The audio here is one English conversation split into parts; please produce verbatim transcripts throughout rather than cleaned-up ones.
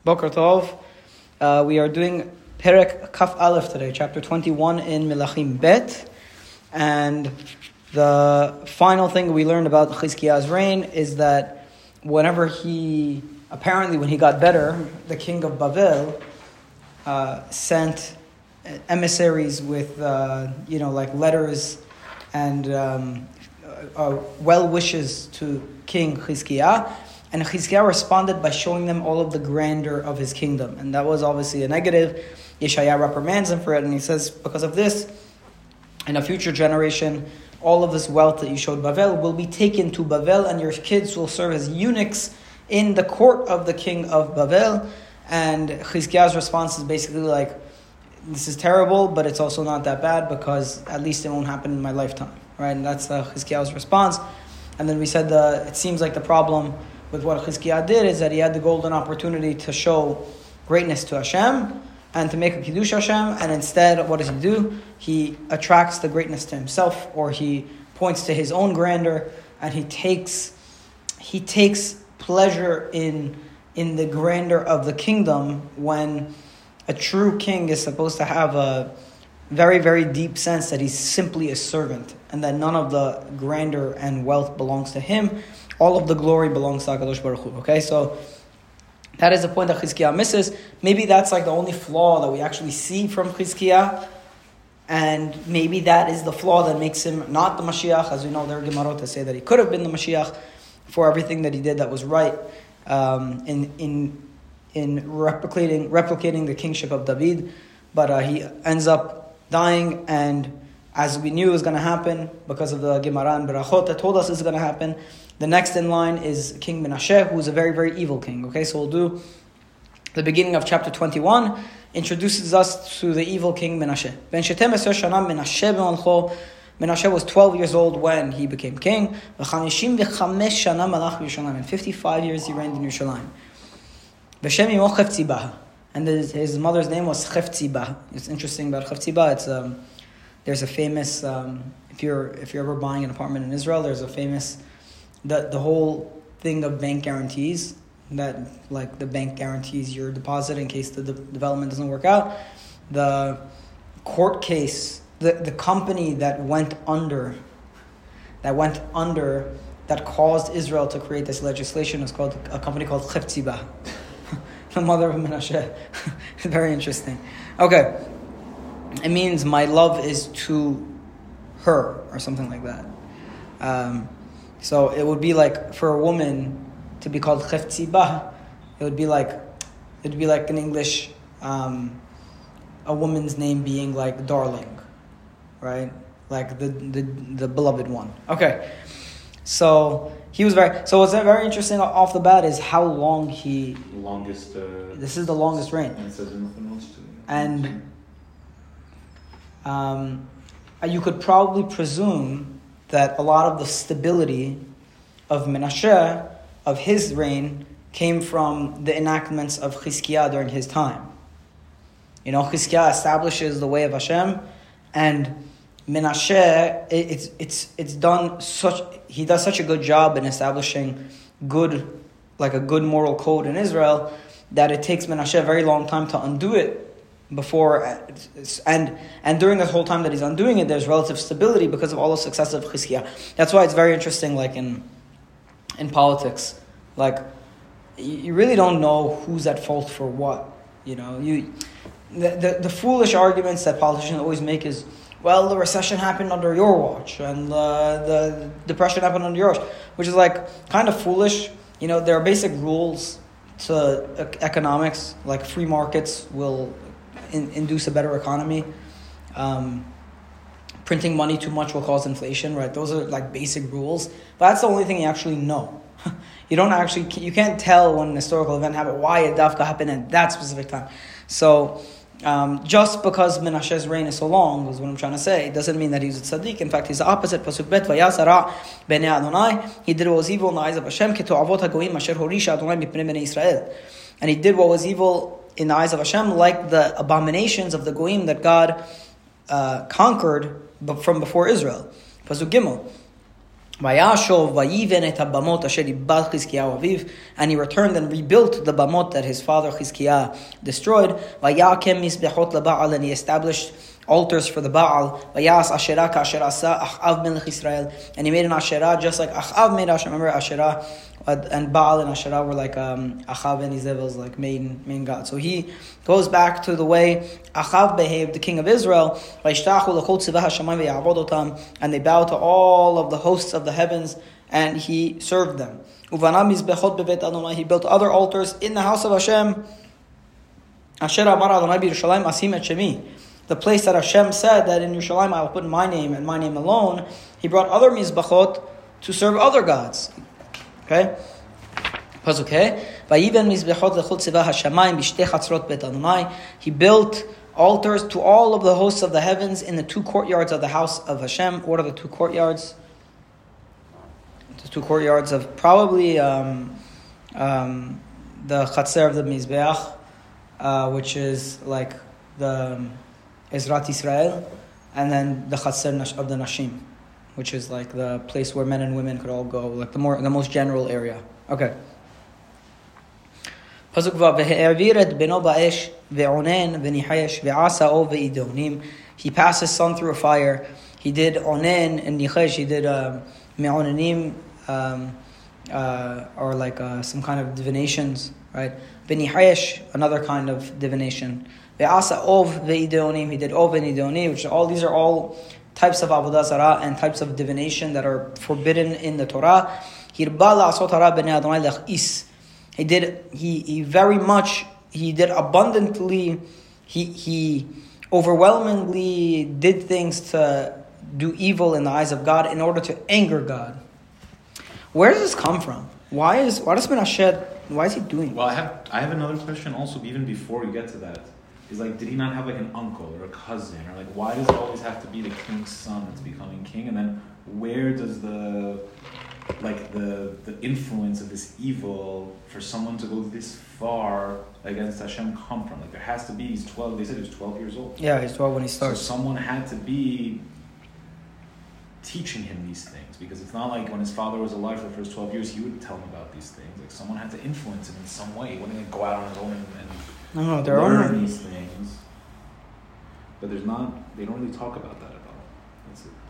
Boker Tov. Uh, we are doing Perek Kaf Aleph today, chapter twenty-one in Melachim Bet. And the final thing we learned about Chizkiah's reign is that whenever he, apparently when he got better, the king of Bavel uh, sent emissaries with, uh, you know, like letters and um, uh, well wishes to King Chizkiah. And Chizkiah responded by showing them all of the grandeur of his kingdom. And that was obviously a negative. Yeshaya reprimands him for it, and he says, because of this, in a future generation, all of this wealth that you showed Bavel will be taken to Bavel, and your kids will serve as eunuchs in the court of the king of Bavel. And Chizkiah's response is basically like, this is terrible, but it's also not that bad, because at least it won't happen in my lifetime. Right? And that's uh, Chizkiah's response. And then we said the, it seems like the problem with what Chizkiah did is that he had the golden opportunity to show greatness to Hashem and to make a Kiddush Hashem, and instead, what does he do? He attracts the greatness to himself, or he points to his own grandeur, and he takes he takes pleasure in in the grandeur of the kingdom, when a true king is supposed to have a very, very deep sense that he's simply a servant, and that none of the grandeur and wealth belongs to him. All of the glory belongs to HaKadosh Baruch Hu. Okay, so that is the point that Chizkiah misses. Maybe that's like the only flaw that we actually see from Chizkiah, and maybe that is the flaw that makes him not the Mashiach. As we know, there are Gemarot that say that he could have been the Mashiach for everything that he did that was right um, in in in replicating replicating the kingship of David, but uh, he ends up dying, and as we knew was going to happen because of the Gemara and Berachot that told us it's going to happen. The next in line is King Menashe, who is a very, very evil king. Okay, so we'll do the beginning of chapter twenty-one, introduces us to the evil king Menashe. Ben Shetem Eser Shana Menashe B'Malcho. Menashe was twelve years old when he became king. V'chamishim v'chamesh shana malach Yerushalayim. And fifty-five years he reigned in Yerushalayim. V'shem imo Cheftzibah. And his, his mother's name was Cheftzibah. It's interesting about Cheftzibah. It's um, there's a famous um, if you're if you're ever buying an apartment in Israel, there's a famous The the whole thing of bank guarantees, that like the bank guarantees your deposit in case the de- development doesn't work out. The court case, the, the company that went under, that went under, that caused Israel to create this legislation is called a company called Cheftzibah, the mother of Menashe. Very interesting. Okay, it means my love is to her, or something like that. Um, So it would be like, for a woman to be called Cheftzibah, it would be like, it would be like in English, um, a woman's name being like darling, right? Like the, the the beloved one. Okay, so he was very. So what's very interesting off the bat is how long he. Longest. Uh, this is the longest reign. And says nothing else to And um, you could probably presume that a lot of the stability of Menashe, of his reign, came from the enactments of Chizkiah during his time. You know, Chizkiah establishes the way of Hashem, and Menashe, it, it's it's it's done such he does such a good job in establishing good, like a good moral code in Israel, that it takes Menashe a very long time to undo it. Before and and during this whole time that he's undoing it, there's relative stability because of all the success of Chizkiah. That's why it's very interesting, like in in politics, like you really don't know who's at fault for what. You know, you the the, the foolish arguments that politicians always make is, well, the recession happened under your watch, and uh, the depression happened under yours, which is like kind of foolish. You know, there are basic rules to economics, like free markets will In, induce a better economy. Um, printing money too much will cause inflation, right? Those are like basic rules. But that's the only thing you actually know. You don't actually, you can't tell when an historical event happened, why it dafka happened at that specific time. So, um, just because Menashe's reign is so long, is what I'm trying to say, it doesn't mean that he's a tzaddik. In fact, he's the opposite. Pasuk bet, vayasara b'nei Adonai. He did what was evil in the eyes of Hashem, keto avot hagoyim asher horisha Adonai mipnei b'nei Israel. And he did what was evil in the eyes of Hashem, like the abominations of the Goyim that God uh, conquered from before Israel. Pasuk Gimel. Vayashov vayiven et habamot asher ibad Chizkiyahu aviv, and he returned and rebuilt the bamot that his father Chizkiah destroyed. Vayakem mizbechot leba'al, and he established altars for the Baal. Vayas asherah ka'asher asa Achav melech Israel, and he made an asherah just like Achav made asherah. Remember asherah and Baal and asherah were like um, Achav and Izebel's like main main god. So he goes back to the way Achav behaved, the king of Israel. And they bow to all of the hosts of the heavens, and he served them. He built other altars in the house of Hashem. The place that Hashem said that in Yerushalayim I will put my name and my name alone. He brought other mizbachot to serve other gods. Okay? Okay. He built altars to all of the hosts of the heavens in the two courtyards of the house of Hashem. What are the two courtyards? The two courtyards of probably um, um, the Chatzer of the Mizbeach, uh, which is like the um, Ezrat Israel, and then the Chatzer of the Nashim, which is like the place where men and women could all go, like the more the most general area. Okay. Pasuk vav ve'avir et beno ba'esh ve'onen ve'nihayesh ve'asa o ve'idonim. He passed his son through a fire. He did onen and nihayesh. He did me'onenim, um, uh, or like uh, some kind of divinations, right? Ve'nihayesh, another kind of divination. Ve'asa ov ve'idonim. He did ov ve'idonim, which all these are all types of avodah zarah and types of divination that are forbidden in the Torah. He did. He he very much. He did abundantly. He he overwhelmingly did things to do evil in the eyes of God in order to anger God. Where does this come from? Why is why does Menashe? Why is he doing? Well, I have I have another question also. Even before we get to that, is like, did he not have like an uncle or a cousin, or like, why does it always have to be the king's son that's becoming king? And then where does the like the the influence of this evil for someone to go this far against Hashem come from? Like, there has to be. He's twelve. They said he was twelve years old. Yeah, he's twelve when he starts. So someone had to be teaching him these things, because it's not like when his father was alive for the first twelve years, he would tell him about these things. Like, someone had to influence him in some way. He wouldn't go out on his own and, and no, no, there learn are these things. But there's not. They don't really talk about that at all. That's it.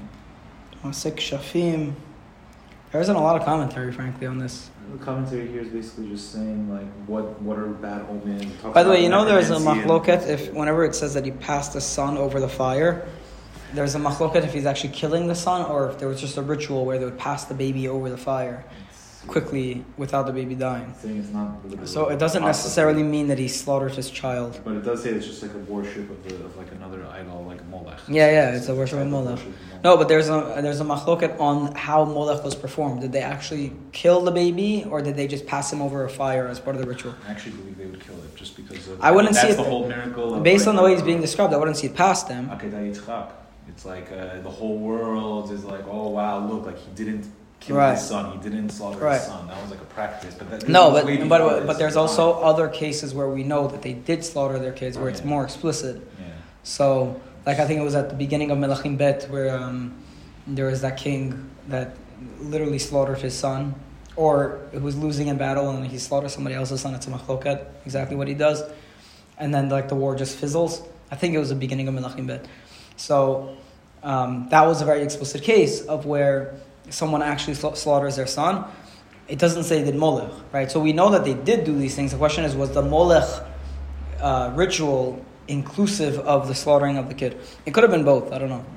Masik Shafim. There isn't a lot of commentary, frankly, on this. The commentary here is basically just saying, like, what what are bad omens. By the way, you know there's a machloket if whenever it says that he passed the son over the fire, there's a machloket if he's actually killing the son or if there was just a ritual where they would pass the baby over the fire quickly without the baby dying. It's not so it doesn't necessarily mean that he slaughtered his child. But it does say it's just like a worship of, the, of like another idol, like Molech. Yeah, yeah, it's a worship of Molech. No, but there's a there's a machloket on how Molech was performed. Did they actually kill the baby, or did they just pass him over a fire as part of the ritual? I actually believe they would kill it just because of. I wouldn't that's see it. the whole miracle. Of based like, on the way he's being described, I wouldn't see it past them. It's like uh, the whole world is like, oh wow, look, like he didn't kill right. his son, he didn't slaughter right. his son. That was like a practice. But that, no, but but but there's also other cases where we know that they did slaughter their kids, where oh, it's yeah. more explicit. Yeah. So, like I think it was at the beginning of Melachim Bet where um, there was that king that literally slaughtered his son, or who was losing in battle and he slaughtered somebody else's son. It's a machloket, exactly what he does, and then like the war just fizzles. I think it was the beginning of Melachim Bet. So um, that was a very explicit case of where someone actually slaughters their son. It doesn't say did Molech, right? So we know that they did do these things. The question is, was the Molech uh, ritual inclusive of the slaughtering of the kid? It could have been both. I don't know.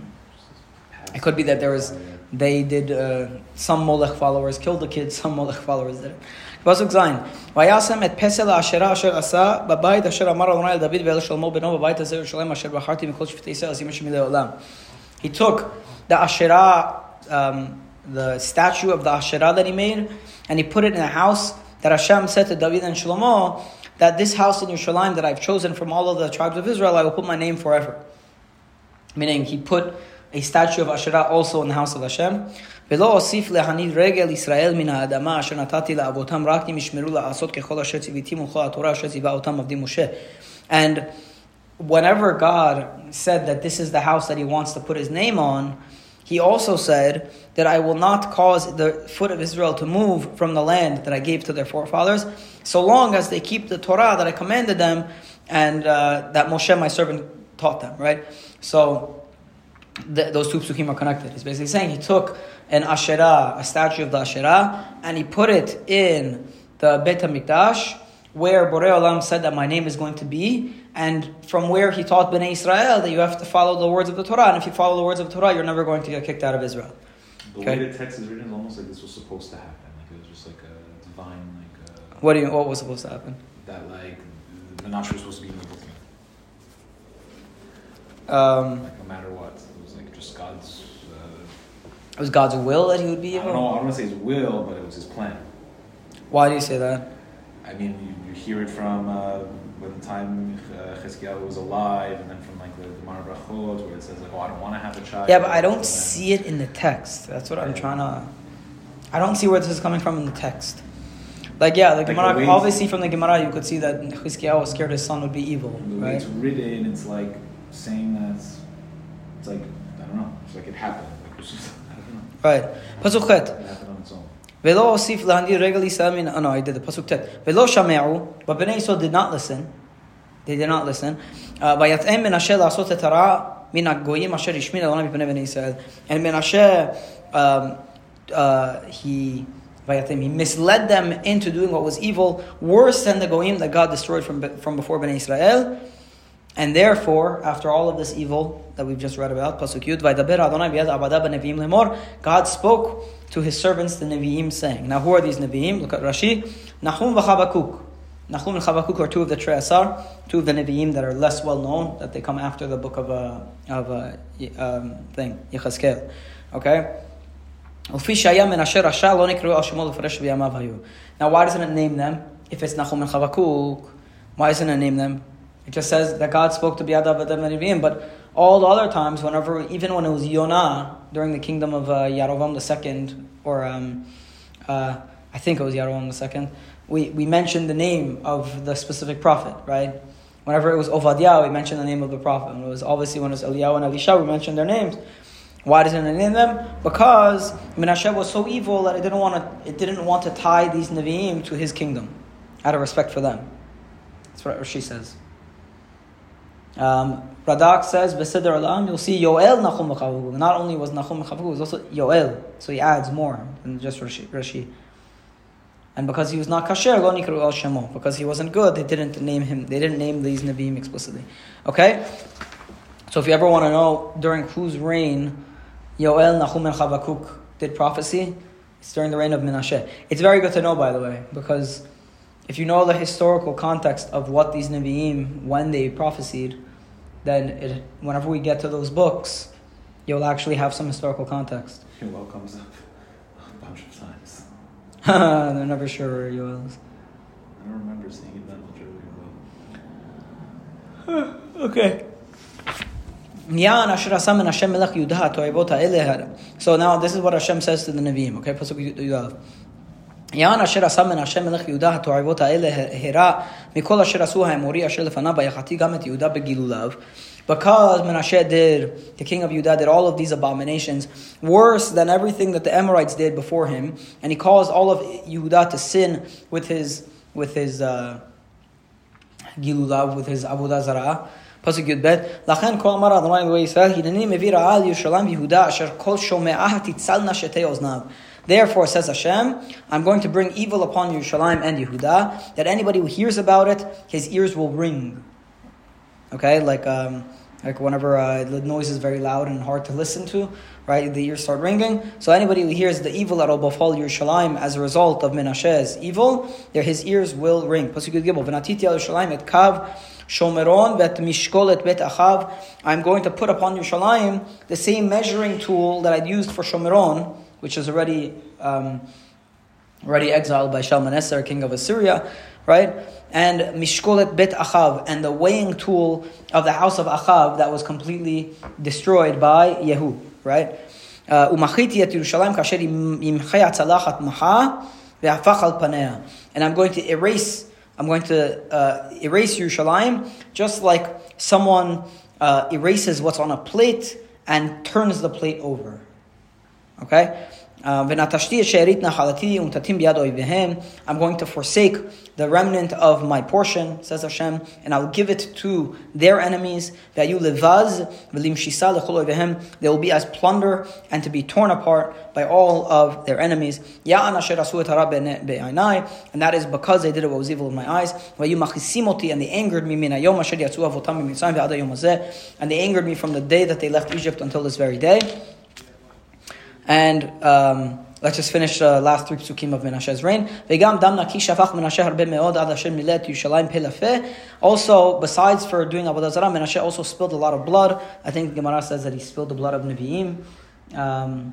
It could be that there was, they did, uh, some Molech followers killed the kid, some Molech followers didn't. Pasuk Zayin. Vayasem et pesel ha'ashera asher asa b'bayit asher amar Adonai David ve'el Shlomo beno b'bayit hazeh Yerushalayim asher b'charti mikol shvitei Yisrael asim Hashem le'olam. He took the Asherah, um, the statue of the Asherah that he made, and he put it in a house that Hashem said to David and Shlomo that this house in Yerushalayim that I've chosen from all of the tribes of Israel, I will put my name forever. Meaning he put a statue of Asherah also in the house of Hashem. ולא אוסיף להניד רגל ישראל מן האדמה אשר נתתי לאבותם רק אם ישמרו לעשות ככל אשר ציוויתים ולכל התורה אשר ציווה אותם עבדי משה. And whenever God said that this is the house that he wants to put his name on, He also said that I will not cause the foot of Israel to move from the land that I gave to their forefathers, so long as they keep the Torah that I commanded them and uh, that Moshe, my servant, taught them, right? So th- those two psukim are connected. He's basically saying he took an Asherah, a statue of the Asherah, and he put it in the Beit HaMikdash, where Borei Olam said that my name is going to be, and from where he taught Bnei Israel that you have to follow the words of the Torah, and if you follow the words of the Torah, you're never going to get kicked out of Israel. The Okay. way the text is written is almost like this was supposed to happen. Like it was just like a divine, like a, What do you? What was supposed to happen? that like Menashe was supposed to be in the book. Um, Like no matter what, it was like just God's. Uh, it was God's will that he would be I don't evil. know. I don't want to say his will, but it was his plan. Why do you say that? I mean, you, you hear it from uh, when the time uh, Chizkiyahu was alive, and then from like the Gemara Brachot, where it says like, "Oh, I don't want to have a child." Yeah, but I don't And see it in the text. That's what I'm trying to. I don't see where this is coming from in the text. Like, yeah, the Like Gemara, the way- obviously from the Gemara, you could see that Chizkiyahu was scared his son would be evil, The way right? it's written, it's like saying that it's like I don't know. It's like it happened. Like it's just I don't know. Right. Pasuk Chet. It happened on its own. Velo osif lahandi regal Yisrael min. Oh no, I did the pasuk tet. Velo shame'u, but Bnei Yisrael did not listen. They did not listen. Vayatem Menashe la'asot et hara min hagoyim asher ishmin Adonai b'pnei Bnei Yisrael. And Menashe, um, uh, he vayatem he misled them into doing what was evil, worse than the goyim that God destroyed from from before Bnei Israel. And therefore, after all of this evil that we've just read about, pasuk Yud, Vaydaber Adonai b'yad abadav b'neviim lemor, God spoke to his servants, the Nevi'im, saying. Now, who are these Nevi'im? Look at Rashi. Nahum v'Chabakuk. Nahum and Chabakuk are two of the Tre'asar, two of the Nevi'im that are less well known, that they come after the book of a of a um, thing, Yechazkel. Okay. Ufi shaya Menashe rasha lo nikru al shemo l'faresh v'yamav hayu. Now, why doesn't it name them? If it's Nahum and Chabakuk, why doesn't it name them? It just says that God spoke to Biyad Abadam Nevi'im, but all the other times, whenever, even when it was Yonah, during the kingdom of uh, Yarovam the second, or um, uh, I think it was Yarovam the second, we, we mentioned the name of the specific prophet, right? Whenever it was Ovadiah, we mentioned the name of the prophet. When it was obviously when it was Eliyahu and Elisha, we mentioned their names. Why doesn't it name them? Because Menashe was so evil that it didn't want to, it didn't want to tie these Nevi'im to his kingdom, out of respect for them. That's what Rashi says. Um, Radak says, "B'seder Olam," you'll see Yoel Nachum v'Chavakuk. Not only was Nachum v'Chavakuk, it was also Yoel. So he adds more than just Rashi. Rashi. And because he was not kasher, lo nikru al shemo. Because he wasn't good, they didn't name him. They didn't name these Nevi'im explicitly. Okay. So if you ever want to know during whose reign Yoel, Nachum, and Chavakuk did prophecy, it's during the reign of Menashe. It's very good to know, by the way, because if you know the historical context of what these Nevi'im, when they prophesied, then it, whenever we get to those books, you'll actually have some historical context. Yoel comes up a bunch of times. They're never sure where Yoel is. I don't remember seeing it that much earlier though. Okay. So now this is what Hashem says to the Nevi'im. Okay, Pasuk Yudav. יען אשר עשה מנשה מלך יהודה התועבות האלה הרע מכל אשר עשו האמורי אשר לפניו ויחתי גם את יהודה בגילוליו. Because Menashe did, the king of Judah did all of these abominations worse than everything that the Amorites did before him, and he caused all of Yehudah to sin with his with his uh, Gilulav, with his Avodah Zarah. Pasuk Yud Bet. Lachen kol amar Adonai Elokei Yisrael hineni mevi ra'a al Yerushalayim Yehudah asher kol shome'ah titzalna shetei oznav. Therefore, says Hashem, I'm going to bring evil upon Yerushalayim and Yehudah, that anybody who hears about it, his ears will ring. Okay, like um, like whenever uh, the noise is very loud and hard to listen to, right, the ears start ringing. So anybody who hears the evil that will befall Yerushalayim as a result of Menashe's evil, there his ears will ring. Pasuk Yud Gimel, V'natiti al Yerushalayim et kav shomeron vet mishkol et bet achav. I'm going to put upon Yerushalayim the same measuring tool that I'd used for Shomeron, which is already um, already exiled by Shalmaneser, king of Assyria, right? And Mishkolet Bet Achav, and the weighing tool of the house of Achav that was completely destroyed by Yehu, right? Umachiti et Yerushalayim kasher imchei atzalachat maha ve'afach al panea. And I'm going to erase, I'm going to uh, erase Yerushalayim just like someone uh, erases what's on a plate and turns the plate over. Okay? Uh, I'm going to forsake the remnant of my portion, says Hashem, and I'll give it to their enemies. They will be as plunder and to be torn apart by all of their enemies. And that is because they did what was evil in my eyes. And they angered me. And they angered me from the day that they left Egypt until this very day. And um, let's just finish the uh, last three psukim of Menashe's reign. Also, besides for doing Avodah Zarah, Menashe also spilled a lot of blood. I think the Gemara says that he spilled the blood of Nevi'im. Um,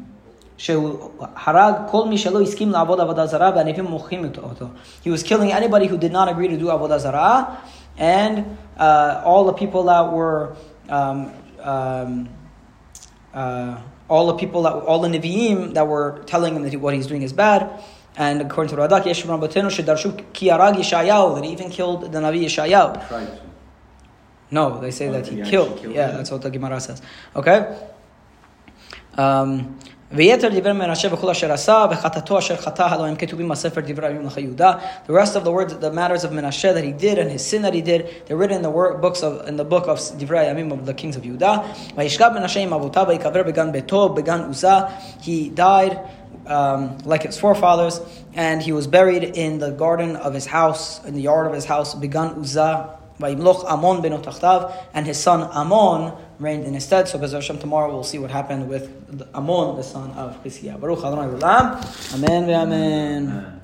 he was killing anybody who did not agree to do Avodah Zarah, and uh, all the people that were um, um, uh, all the people that all the Nevi'im that were telling him that he, what he's doing is bad. And according to Radak, Yeshiv Rabbeinu Shedarshu Ki Arag Yeshayahu, that he even killed the Navi Yeshayahu. No, they say oh, that he killed. killed. Yeah, him. That's what the Gemara says. Okay. Um, The rest of the words, the matters of Menashe that he did and his sin that he did, they're written in the word, books of in the book of Divrei Yamim of the kings of Yehuda. He died um, like his forefathers, and he was buried in the garden of his house, in the yard of his house, Began Uzzah. Amon ben Otachtav, and his son Amon reigned in his stead. So, Be'ez Hashem, tomorrow we'll see what happened with Amon, the son of Chizkiah. Baruch Adonai Olam. Amen. Amen.